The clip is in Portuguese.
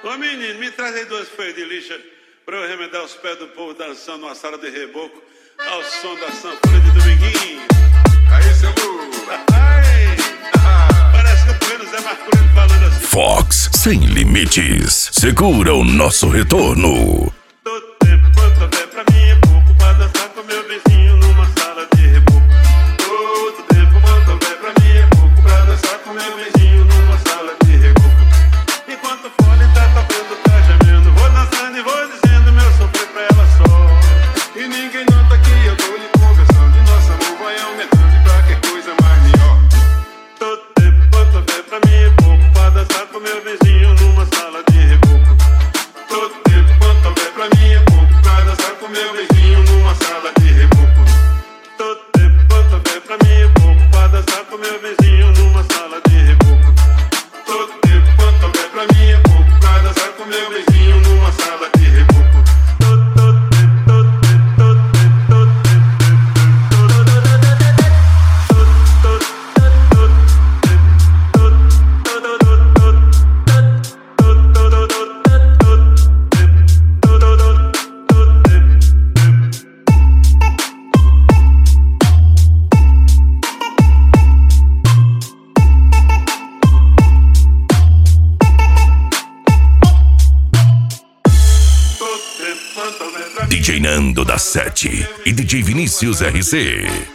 Ô menino, me traz aí 2 folhas de lixa pra eu remendar os pés do povo dançando numa sala de reboco ao som da sanfona de Dominguinho. Aí, seu Lu. Parece que eu tô vendo o Zé Marculino falando assim. Fox, sem limites. Segura o nosso retorno. Todo tempo quanto houver pra mim é pouco pra dançar com meu vizinho numa sala de reboco. Todo tempo quanto houver pra mim é pouco pra dançar com meu vizinho numa sala de reboco. Enquanto o fone tá tocando, tá gemendo, vou dançando e vou dizendo meu sofrer pra ela só. E ninguém nota que eu tô lhe conversando, e nosso amor vai aumentando e pra que coisa mais melhor. Todo tempo quanto houver pra mim é pouco pra dançar com meu vizinho numa sala de reboco. Todo tempo quanto houver pra mim é pouco pra dançar com meu vizinho numa sala de reboco. Todo tempo quanto houver pra mim é pouco pra dançar com meu vizinho numa sala de reboco. Todo tempo quanto houver pra mim é pouco pra dançar com meu vizinho numa sala de reboco. DJ Nando da 7 e DJ Vinícius RC.